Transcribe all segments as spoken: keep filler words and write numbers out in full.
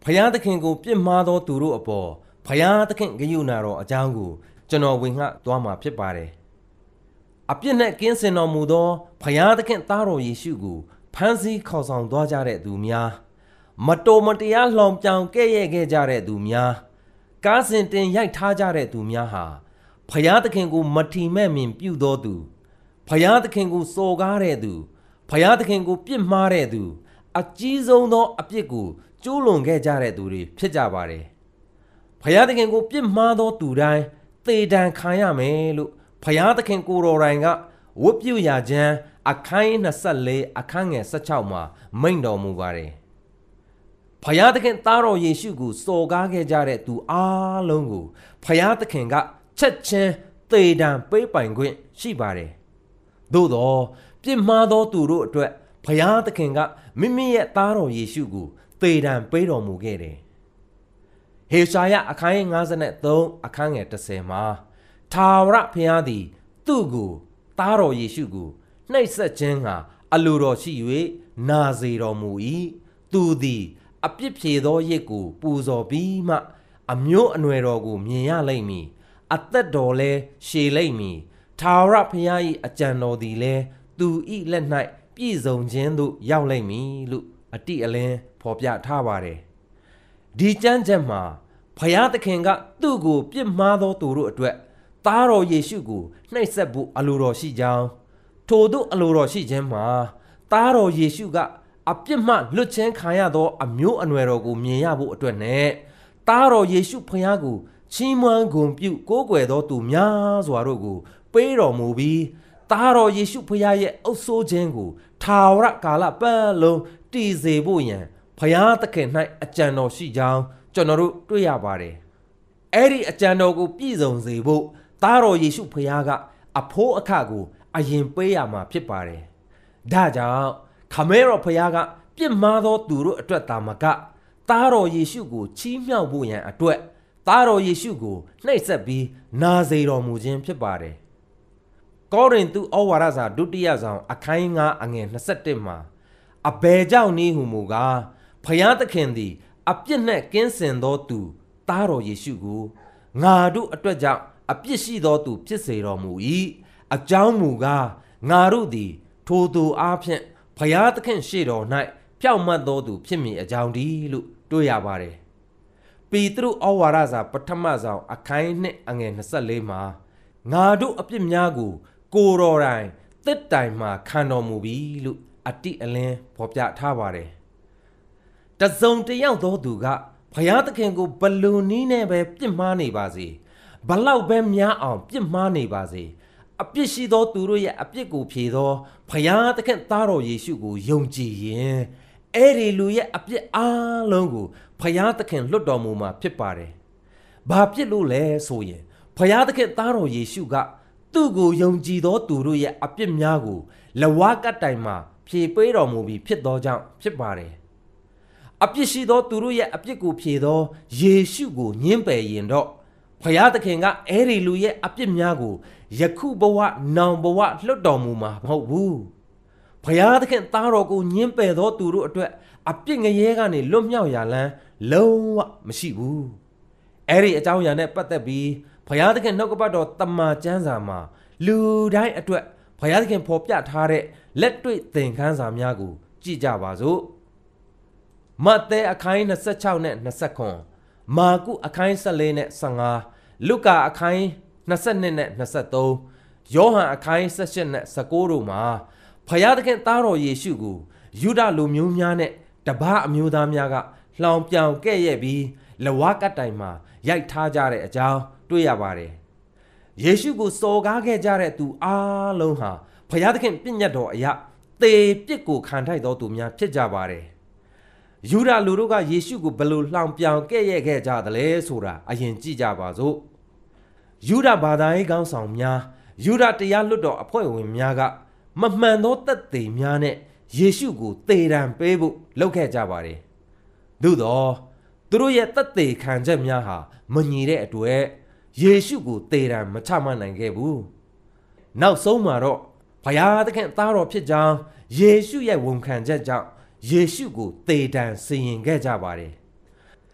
ဖယားသခင်ကိုပြစ်မှားသောသူတို့အပေါ်ဖယားသခင်ဂရုဏာတော်အကြောင်းကိုကျွန်တော်ဝင်ငှသွားမှာဖြစ်ပါတယ်အပြစ်နဲ့ကင်းစင်တော်မူသောဖယားသခင်သားတော်ယေရှုကိုဖမ်းဆီးခေါ်ဆောင်သွားကြတဲ့သူများမတော်မတရားလှောင်ပြောင်ကဲ့ရဲ့ခဲ့ကြတဲ့သူများကားစင်တင်ရိုက်ထားကြတဲ့သူများဟာဖယားသခင်ကိုမထီမဲ့မြင်ပြုသောသူဖယားသခင်ကိုစော်ကားတဲ့သူဖယားသခင်ကိုပြစ်မှားတဲ့သူအကြီးဆုံးသောအပြစ်ကိုကျူးလွန်ခဲ့ကြတဲ့သူတွေဖြစ်ကြပါတယ်ဖယားသခင်ကိုပြစ်မှားသောသူတိုင်းသေဒဏ်ခံရမယ်လို့ဖယားသခင်ကိုတော်တိုင်ကဝတ်ပြုရာကျမ်းအခန်းยี่สิบสี่အခန်းငယ်สิบหกမှာမိန့်တော်မူပါတယ်ဖယားသခင်သားတော်ယေရှုကိုစော်ကားခဲ့ကြတဲ့သူအားလုံးကိုဖယားသခင်ကချက်ချင်းသေဒဏ်ပေးပိုင်ခွင့်ရှိပါတယ်သို့သောပြစ်မှားသောသူတို့အတွက်ဖယားသခင်ကမိမိရဲ့သားတော်ယေရှုကိုသေဒဏ်ပေးတော်မူခဲ့တယ်ဟေရှာယအခန်းยี่สิบสามအခန်းငယ်十မှာထာဝရဘုရားသည်သူ့ကိုသားတော်ယေရှုကိုနှိပ်စက်ခြင်းကအလိုတော်ရှိ၍နာစေတော်မူ၏သူသည်အပြစ်ဖြေသောရစ်ကိုပူဇော်ပြီးမှအမျိုးအနွယ်တော်ကိုမြင်ရလိမ့်မည်အသက်တော်လည်းရှည်လိမ့်မည်ထာဝရဘုရား၏အကြံတော်သည်လည်းသူ၏လက်၌ပြည့်စုံခြင်းသို့ရောက်လိမ့်မည်လို့အတိအလင်းဖော်ပြထားပါတယ်ဒီကျမ်းချက်မှာဘုရားသခင်ကသူ့ကိုပြစ်မှားသောသူတို့အတွက်သားတော်ယေရှုကိုနှိပ်စက်ဖို့အလိုတော်ရှိကြောင်းထို့သို့အလိုတော်ရှိခြင်းမှာသားတော်ယေရှုကအပြစ်မှလွတ်ခြင်းခံရသောအမျိုးအနွယ်တော်ကိုမြင်ရဖို့အတွက်နဲ့သားတော်ယေရှုဖခင်ကိုချီးမွမ်းဂုဏ်ပြုကိုးကွယ်သောသူများစွာတို့ကိုပေးတော်မူပြီးသားတော်ယေရှုဖခင်ရဲ့အုပ်ဆိုးခြင်းကိုထာဝရကာလပတ်လုံးတည်စေဖို့ရန်ဖခင်သခင်၌အကြံတော်ရှိကြောင်းကျွန်တော်တို့တွေ့ရပါတယ်အဲ့ဒီအကြံတော်ကိုပြည့်စုံစေဖို့သားတော်ယေရှုဖခင်ကအဖိုးအခကိုအရင်ပေးရမှာဖြစ်ပါတယ်ဒါကြောင့်ခမဲတော်ဖခင်ကပြစ်မှားသောသူတို့အတွက်သာမကသားတော်ယေရှုကိုချီးမြှောက်ဖို့ရန်အတွက်သားတော်ယေရှုကိုနှိပ်စက်ပြီးနာစေတော်မူခြင်းဖြစ်ပါတယ်ကောရိန္သုဩဝါဒစာဒုတိယဆောင်အခန်းငါးအငယ်ยี่สิบเอ็ดမှာအဘယ်ကြောင့်နည်းဟုမူကားဖခင်သခင်သည်အပြစ်နှင့်ကင်းစင်သောသူသားတော်ယေရှုကိုငါတို့အတွက်ကြောင့်အပြစ်ရှိသောသူဖြစ်စေတော်မူ၏အကြောင်းမူကားငါတို့သည်ထိုသူအားဖြင့်ဖခင်သခင်ရှေ့တော်၌ဖြောင့်မတ်သောသူဖြစ်မည်အကြောင်းတည်းလို့တွေ့ရပါတယ်ပေတရုဩဝါဒစာပထမဆောင်အခန်းနှစ်အငယ်ยี่สิบสี่မှာငါတို့အပြစ်များကိုကိုယ်တော်တိုင်တစ်တိုင်မှခံတော်မူပြီလို့အတိအလင်းဖော်ပြထားပါတယ်တစုံတယောက်သောသူကဘုရားသခင်ကိုဘလူနည်းနဲ့ပဲပြစ်မှားနေပါစေဘလောက်ပဲများအောင်ပြစ်မှားနေပါစေအပြစ်ရှိသောသူတို့ရဲ့အပြစ်ကိုဖြေသောဘုရားသခင်သားတော်ယေရှုကိုယုံကြည်ရင်အဲ့ဒီလူရဲ့အပြစ်အားလုံးကိုဘုရားသခင်လွတ်တော်မူမှာဖြစ်ပါတယ်ဘာပြစ်လို့လဲဆိုရင်ဘုရားသခင်သားတော်ယေရှုကသူ့ကိုယုံကြည်သောသူတို့ရဲ့အပြစ်များကိုလဝါကတိုင်မှာဖြေပေးတော်မူပြီးဖြစ်သောကြောင့်ဖြစ်ပါတယ်အပြစ်ရှိသောသူတို့ရဲ့အပြစ်ကိုဖြေသောယေရှုကိုညှင်းပယ်ရင်တော့ဘုရားသခင်ကအဲ့ဒီလူရဲ့အပြစ်များကိုယခုဘဝနောင်ဘဝလွတ်တော်မူမှာမဟုတ်ဘူးဘုရားသခင်သားတော်ကိုညှင်းပယ်သောသူတို့အတွက်အပြစ်ငရဲကနေလွတ်မြောက်ရာလမ်းလုံးဝမရှိဘူးအဲ့ဒီအကြောင်းအရာနဲ့ပတ်သက်ပြီးဘုရားသခင်နှုတ်ကပတ်တော်တမန်ကျမ်းစာမှာလူတိုင်းအတွက်ဘုရားသခင်ဖော်ပြထားတဲ့လက်တွေ့သင်ခန်းစာများကိုကြည့်ကြပါစို့မဿဲအခန်းยี่สิบหกနဲ့ยี่สิบเจ็ดမာကုအခန်းสิบสี่နဲ့สิบห้าလုကာအခန်းยี่สิบสองနဲ့ยี่สิบสามယောဟန်အခန်းสิบแปดနဲ့สิบเก้าတို့မှာဘုရားသခင်သားတော်ယေရှုကိုယူဒလူမျိုးများနဲ့တပါးအမျိုးသားများကလှောင်ပြောင်ကဲ့ရဲ့ပြီးလဝါကတိုင်မှာရိုက်ထားကြတဲ့အကြောင်းတွေ့ရပါတယ်ယေရှုကိုစော်ကားခဲ့ကြတဲ့သူအားလုံးဟာဘုရားသခင်ပြည့်ညတ်တော်အရာသေပြစ်ကိုခံထိုက်တော်သူများဖြစ်ကြပါတယ်ယူဒလူတို့ကယေရှုကိုဘယ်လိုလှောင်ပြောင်ကဲ့ရဲ့ခဲ့ကြသလဲဆိုတာအရင်ကြည့်ကြပါစို့ယူဒဘာသာရေးခေါင်းဆောင်များယူဒတရားလွတ်တော်အဖွဲ့ဝင်များကမမှန်သောသက်သေများနဲ့ယေရှုကိုသေဒဏ်ပေးဖို့လုပ်ခဲ့ကြပါတယ်သို့တော့သူတို့ရဲ့သက်သေခံချက်များဟာမညီတဲ့အတွက်ယေရှုကိုသေဒဏ်မချမှတ်နိုင်ခဲ့ဘူးနောက်ဆုံးမှာတော့ဘုရားသခင်သားတော်ဖြစ်ကြောင်းယေရှုရဲ့ဝန်ခံချက်ကြောင့်ယေရှုကိုသေဒဏ်စီရင်ခဲ့ကြပါတယ်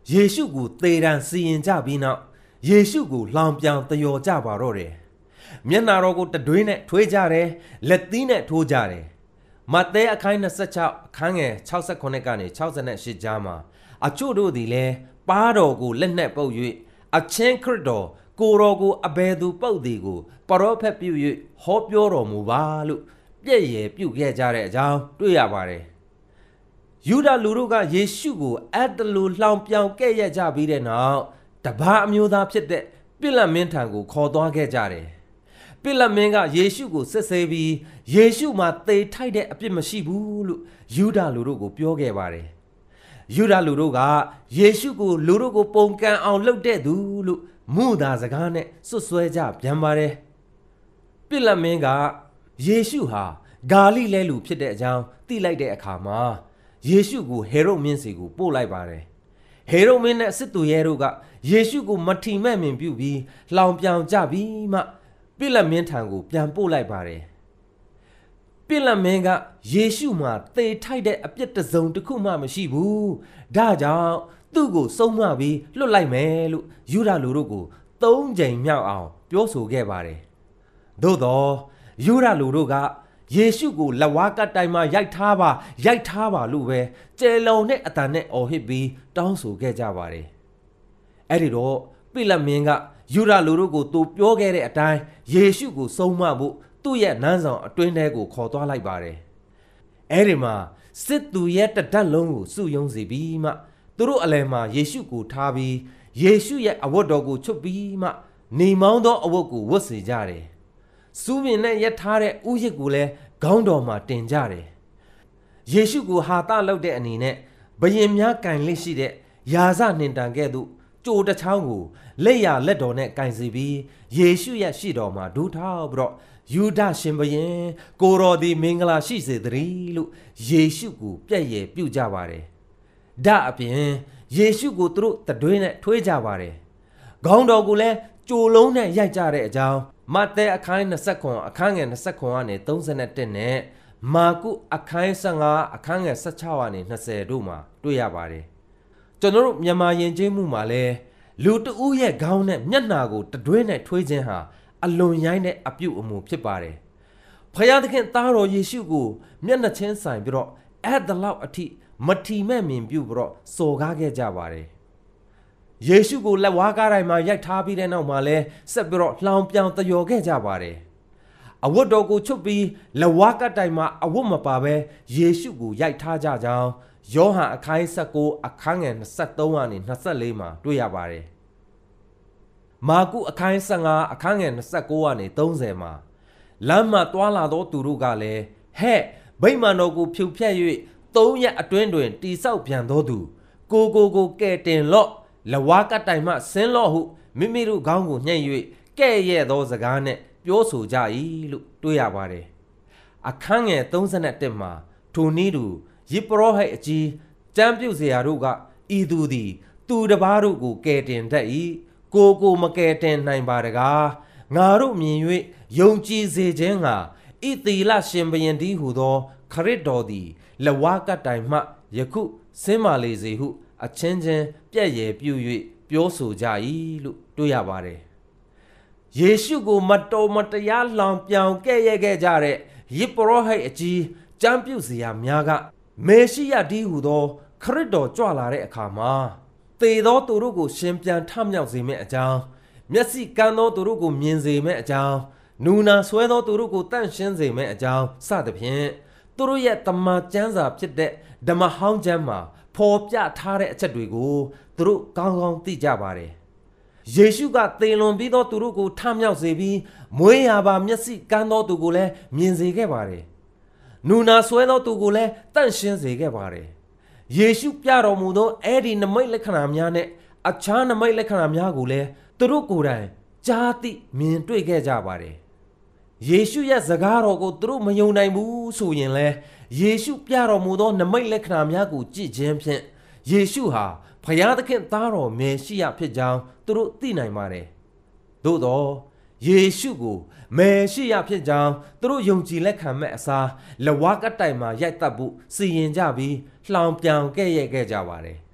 ယေရှုကိုသေတံစီရင်ကြပြီးနောက်ယေရှုကိုလောင်ပြောင်တယောကြပါတော့တယ်မျက်နာတော်ကိုတတွေးနဲ့ထွေးကြတယ်လက်သီးနဲ့ထိုးကြတယ်မဿဲအခန်းtwenty-sixအခန်းငယ်sixty-eightကနေsixty-eightကြားမှာအချို့တို့သည်လည်းပါးတော်ကိုလက်နှက်ပုတ်၍အချင်းခရစ်တော်ကိုတော်ကိုအဘယ်သူပုတ်သည်ကိုပရောဖက်ပြု၍ဟောပြောတော်မူပါလို့ပြည့်ရည်ပြုခဲ့ကြတဲ့အကြောင်းတွေ့ရပါတယ်ယူဒလူတို့ကယေရှုကိုအဲ့တလူလှောင်ပြောင်ကဲ့ရဲ့ကြပြီးတဲ့နောက်တပါးအမျိုးသားဖြစ်တဲ့ပိလတ်မင်းထံကိုခေါ်သွားခဲ့ကြတယ်ပိလတ်မင်းကယေရှုကိုစစ်ဆေးပြီးယေရှုမှာသေထိုက်တဲ့အပြစ်မရှိဘူးလို့ယူဒလူတို့ကိုပြောခဲ့ပါတယ်ယူဒလူတို့ကယေရှုကိုလူတို့ကိုပုံကန်အောင်လုပ်တဲ့သူလို့မှုသာစကားနဲ့စွတ်စွဲကြပြန်ပါတယ်ပိလတ်မင်းကယေရှုဟာဂါလိလဲလူဖြစ်တဲ့အကြောင်းသိလိုက်တဲ့အခါမှာယေရှုကိုဟေရုဒ်မင်းစီကိုပို့လိုက်ပါတယ်ဟေရုဒ်မင်းနဲ့စစ်သူရဲတို့ကယေရှုကိုမထီမဲ့မြင်ပြုပြီးလှောင်ပြောင်ကြပြီးမှပိလတ်မင်းထံကိုပြန်ပို့လိုက်ပါတယ်ပိလတ်မင်းကယေရှုမှာသေထိုက်တဲ့အပြစ်တစ်စုံတစ်ခုမှမရှိဘူးဒါကြောင့်သူ့ကိုစုံမပြီးလွတ်လိုက်မယ်လို့ယူဒလူတို့ကိုသုံးကြိမ်မြောက်အောင်ပြောဆိုခဲ့ပါတယ်သို့တော့ယူဒလူတို့ကယေရှုကိုလက်ဝါးကတိုင်မှာရိုက်ထားပါရိုက်ထားပါလို့ပဲကျယ်လုံနဲ့အတန်နဲ့အော်ဟစ်ပြီးတောင်းဆိုခဲ့ကြပါတယ်အဲ့ဒီတော့ပိလတ်မင်းကယူဒလူတို့ကိုသူပြောခဲ့တဲ့အတိုင်းယေရှုကိုစုံမဖို့သူ့ရဲ့နန်းဆောင်အတွင်းထဲကိုခေါ်သွားလိုက်ပါတယ်အဲ့ဒီမှာစစ်သူရဲ့တဒတ်လုံးကိုစုယုံစီပြီးမှသူတို့အလယ်မှာယေရှုကိုထားပြီးယေရှုရဲ့အဝတ်တော်ကိုချွတ်ပြီးမှနေမောင်းသောအဝတ်ကိုဝတ်စေကြတယ်စူးပင်နဲ့ရက်ထားတဲ့ဥယျာဉ်ကိုလည်းခေါင်းတော်မှာတင်ကြတယ်ယေရှုကိုဟာတလုပ်တဲ့အနေနဲ့ဘယင်များကင်လက်ရှိတဲ့ယာဇနှင်တန်ကဲ့သို့ကြိုတစ်ချောင်းကိုလက်ရလက်တော်နဲ့ကင်စီပြီးယေရှုရဲ့ရှေ့တော်မှာဒူးထောက်ပြီးတော့ယူဒရှင်ဘယင်ကိုတော်ဒီမင်္ဂလာရှိစေတည်းလို့ယေရှုကိုပြည့်ရည်ပြုကြပါတယ်ဒါအပြင်ယေရှုကိုသူတို့တတွေးနဲ့ထွေးကြပါတယ်ခေါင်းတော်ကိုလည်းကြိုလုံးနဲ့ရိုက်ကြတဲ့အကြောင်းမဿဲအခန်းtwenty-nineအခန်းငယ်twenty-nineကနေthirty-oneနဲ့မာကုအခန်းfifteenအခန်းငယ်sixteenကနေtwentyတို့မှာတွေ့ရပါတယ်ကျွန်တော်တို့မြန်မာယဉ်ကျေးမှုမှာလည်းလူတဦးရဲ့ခေါင်းနဲ့မျက်နှာကိုတတွေးနဲ့ထွေးခြင်းဟာအလွန်ရိုင်းတဲ့အပြုအမူဖြစ်ပါတယ်ဖခင်သခင်သားတော်ယေရှုကိုမျက်နှာချင်းဆိုင်ပြီးတော့အဲ့ဒါလောက်အထိမထီမဲ့မြင်ပြုပြီးတော့စော်ကားခဲ့ကြပါတယ်ယေရှုကိုလက်ဝါးကားတိုင်းမှာရိုက်ထားပြီးတဲ့နောက်မှာလဲဆက်ပြီးတော့လှောင်ပြောင်တယောခဲ့ကြပါတယ်အဝတ်တော်ကိုချွတ်ပြီးလက်ဝါးကတိုင်မှာအဝတ်မပါဘဲယေရှုကိုရိုက်ထားကြကြောင်းယောဟန်အခန်းnineteenအခန်းငယ်twenty-threeကနေtwenty-fourမှာတွေ့ရပါတယ်မာကုအခန်းfifteenအခန်းငယ်twenty-nineကနေthirtyမှာလမ်းမှာတွာလာသောသူတို့ကလည်းဟဲ့ဗိမာန်တော်ကိုဖြုတ်ဖြတ်၍သုံးရက်အတွင်းတွင်တိဆောက်ပြန်သောသူကိုကိုကိုကဲ့တင်လော့လဝါကတိုင်မှဆင်းလော့ဟုမိမိတို့ခေါင်းကိုညှိ၍ကဲ့ရဲ့သောစကားနဲ့ပြောဆိုကြ၏လို့တွေ့ရပါတယ်အခန်းငယ်thirty-oneမှာထိုနည်းတူယေပရောဟိတ်အကြီးကျမ်းပြုစရာတို့ကဤသူသည်သူတစ်ပါးတို့ကိုကဲ့တင်တတ်၏ကိုကိုမကဲ့တင်နိုင်ပါတကားငါတို့မြင်၍ယုံကြည်စေခြင်းကဣသီလရှင်ဘုရင်တည်းဟူသောခရစ်တော်သည်လဝါကတိုင်မှယခုဆင်းမာလေစေဟုအချင်းချင်းပြည့်ရည်ပြု၍ပြောဆိုကြ၏လို့တွေ့ရပါတယ်ယေရှုကိုမတော်မတရားလောင်ပြောင်ကဲ့ရဲ့ခဲ့ကြတဲ့ယေပရောဟိတ်အကြီးကျမ်းပြုစရာများကမေရှိယတည်းဟူသောခရစ်တော်ကြွလာတဲ့အခါမှာသေသောသူတို့ကိုရှင်ပြန်ထမြောက်စေမယ့်အကြောင်းမျက်စိကန်းသောသူတို့ကိုမြင်စေမယ့်အကြောင်းနူနာဆွဲသောသူတို့ကိုတန့်ရှင်းစေမယ့်အကြောင်းစသဖြင့်သူတို့ရဲ့တမန်ကျမ်းစာဖြစ်တဲ့ဓမ္မဟောင်းကျမ်းမှာဖော်ပြထားတဲ့အချက်တွေကိုသူတို့ကောင်းကောင်းသိကြပါတယ်ယေရှုကသေလွန်ပြီးသောသူတို့ကိုထမြောက်စေပြီးမွေးရာပါမျက်စိကန်းသောသူကိုလည်းမြင်စေခဲ့ပါတယ်နူနာဆွဲသောသူကိုလည်းတန့်ရှင်းစေခဲ့ပါတယ်ယေရှုပြတော်မူသောအဲ့ဒီနမိတ်လက္ခဏာများနဲ့အခြားနမိတ်လက္ခဏာများကိုလည်းသူတို့ကိုယ်တိုင်ကြားသိမြင်တွေ့ခဲ့ကြပါတယ်ယေရှုရဲ့စကားတော်ကိုသူတို့မယုံနိုင်ဘူးဆိုရင်လဲယေရှုပြတော်မူသောနမိတ်လက္ခဏာများကိုကြည့်ခြင်းဖြင့်ယေရှုဟာဖခင်သခင်သားတော်မေရှိယဖြစ်ကြောင်းသူတို့သိနိုင်ပါတယ်သို့သောယေရှုကိုမေရှိယဖြစ်ကြောင်းသူတို့ယုံကြည်လက်ခံမဲ့အစားလဝါကတိုင်မှာရိုက်တတ်ဖို့စီရင်ကြပြီးလှောင်ပြောင်ကဲ့ရဲ့ခဲ့ကြပါတယ်ဖ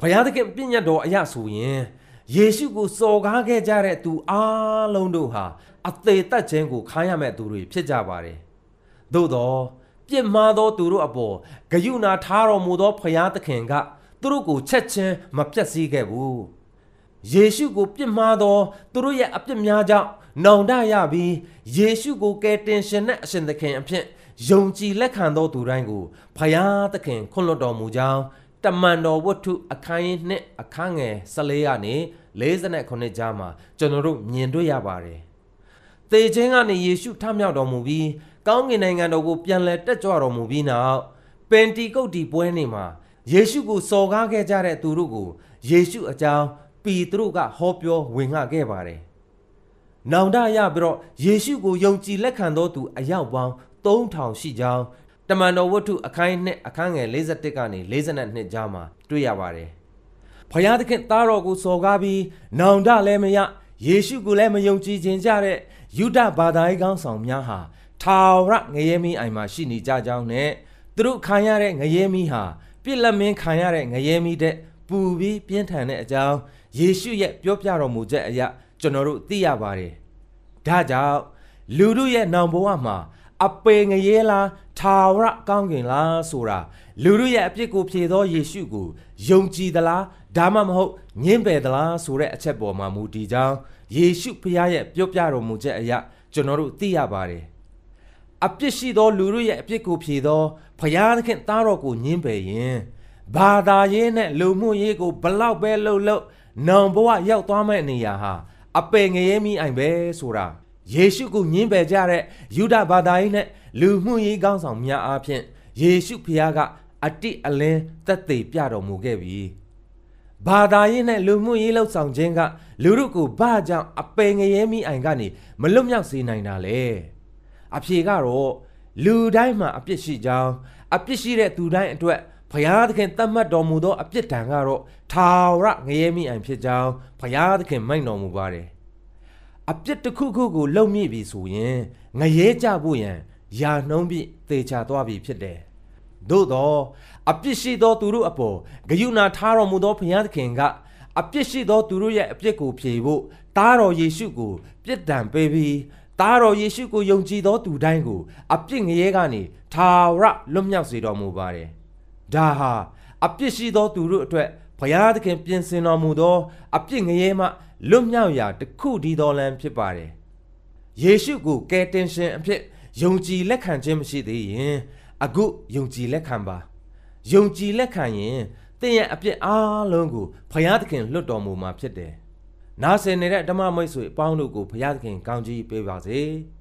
ဘုရားသခင်ပြည့်ညတ်တော်အရာဆိုရင်ယေရှုကိုစော်ကားခဲ့ကြတဲ့သူအားလုံးတို့ဟာအသေးသက်ခြင်းကိုခံရမဲ့သူတွေဖြစ်ကြပါတယ်သို့သောပြစ်မှားသောသူတို့အပေါ်ဂရုဏာထားတော်မူသောဘုရားသခင်ကသူတို့ကိုချက်ချင်းမပြတ်စည်းခဲ့ဘူးယေရှုကိုပြစ်မှားသောသူတို့ရဲ့အပြစ်များကြောင့်နောင်တရပြီးယေရှုကိုကယ်တင်ရှင်တဲ့အရှင်သခင်အဖြစ်ယုံကြည်လက်ခံသောသူတိုင်းကိုဘုရားသခင်ခွင့်လွှတ်တော်မူကြောင်းတမန်တော်ဝတ္ထုအခန်းကြီးနှစ်အခန်းငယ်ဆယ်လေးကနေလေးဆယ်ခုနှစ်ကြားမှာကျွန်တော်တို့မြင်တွေ့ရပါတယ်။သေခြင်းကနေယေရှုထမြောက်တော်မူပြီးကောင်းကင်နိုင်ငံတော်ကိုပြန်လည်တက်ကြွတော်မူပြီးနောက်ပင်တီကုတ်တီပွဲနေ့မှာယေရှုကိုစော်ကားခဲ့ကြတဲ့သူတို့ကိုယေရှုအကြောင်းပေတရုကဟောပြောဝင်ငှခဲ့ပါတယ်။နောင်တရပြီးတော့ယေရှုကိုယုံကြည်လက်ခံသောသူအယောက်ပေါင်းသုံးထောင်ရှိကြောင်းတမန်တော်ဝတ္ထုအခန်းနှစ်အခန်းငယ်လေးဆယ်တစ်ကနေလေးဆယ်နှစ်ကြားမှာတွေ့ရပါတယ်။ဘုရားသခင်သားတော်ကိုစော်ကားပြီးနောင်တလည်းမရယေရှုကိုလည်းမယုံကြည်ခြင်းကြတဲ့ယူဒဘာသာရေးကောင်းဆောင်များဟာထာဝရငရဲမီးအိမ်မှာရှိနေကြကြောင်းနဲ့သူတို့ခံရတဲ့ငရဲမီးဟာပြစ်လက်မင်းခံရတဲ့ငရဲမီးတဲ့ပူပြီးပြင်းထန်တဲ့အကြောင်းယေရှုရဲ့ပြောပြတော်မူချက်အရာကျွန်တော်တို့သိရပါတယ်။ဒါကြောင့်လူတို့ရဲ့နောင်ဘဝမှာအပေငရဲလားထာဝရကောင်းကင်လားဆိုတာလူတို့ရဲ့အပြစ်ကိုဖြေသောယေရှုကိုယုံကြည်သလားဒါမှမဟုတ်ညှင်းပယ်သလားဆိုတဲ့အချက်ပေါ်မှာမူတည်ကြောင်းယေရှုဖခင်ရဲ့ပြောပြတော်မူချက်အရာကျွန်တော်တို့သိရပါတယ်။အပြစ်ရှိသောလူတို့ရဲ့အပြစ်ကိုဖြေသောဖခင်သခင်သားတော်ကိုညှင်းပယ်ရင်ဘာသာရေးနဲ့လူမှုရေးကိုဘလောက်ပဲလှုပ်လှုပ်နောင်ဘဝရောက်သွားမယ့်နေရာဟာအပေငရဲမီးအိမ်ပဲဆိုတာယေရှုကိုညှင်းပယ်ကြတဲ့ယူဒဘာသာရေးနဲ့လူမှုရေးကောင်းဆောင်များအားဖြင့်ယေရှုဖခင်ကအတိအလင်းသက်သေပြတော်မူခဲ့ပြီ။ဘာသာရေးနဲ့လူမှုရေးလှုပ်ဆောင်ခြင်းကလူတို့ကိုဘာကြောင့်အပေငရဲမီးအိမ်ကနေမလွတ်မြောက်စေနိုင်တာလဲ။အဖြေကတော့လူတိုင်းမှာအပြစ်ရှိကြောင်းအပြစ်ရှိတဲ့သူတိုင်းအတွက်ဘုရားသခင်သတ်မှတ်တော်မူသောအပြစ်ဒဏ်ကတော့ထာဝရငရဲမီးအိမ်ဖြစ်ကြောင်းဘုရားသခင်မိန့်တော်မူပါတယ်။အပြစ်တစ်ခုခုကိုလုံမိပြီဆိုရင်ငရဲကြဖို့ရန်ယာနှုံးပြီးသေချာသွားပြီဖြစ်တယ်။သို့သောအပြစ်ရှိသောသူတို့အပေါ်ဂရုဏာထားတော်မူသောဘုရားသခင်ကအပြစ်ရှိသောသူတို့ရဲ့အပြစ်ကိုဖြေဖို့သားတော်ယေရှုကိုပြစ်ဒဏ်ပေးပြီးသားတော်ယေရှုကိုယုံကြည်သောသူတိုင်းကိုအပြစ်ငရဲကနေထာဝရလွတ်မြောက်စေတော်မူပါတယ်။ဒါဟာအပြစ်ရှိသောသူတို့အတွက်ဘုရားသခင်ပြင်ဆင်တော်မူသောအပြစ်ငရဲမှလွတ်မြောက်ရာတစ်ခုတည်းသောလမ်းဖြစ်ပါတယ်။ယေရှုကိုကယ်တင်ရှင်အဖြစ်ယုံကြည်လက်ခံခြင်းမရှိသေးရင်အခုယုံကြည်လက်ခံပါယုံကြည်လက်ခံရင်သင်ရဲ့အပြစ်အားလုံးကိုဘုရားသခင်လွတ်တော်မူမှာဖြစ်တယ်။နားဆင်နေတဲ့ဓမ္မမိတ်ဆွေအပေါင်းတို့ကိုဘုရားသခင်ကောင်းချီးပေးပါစေ။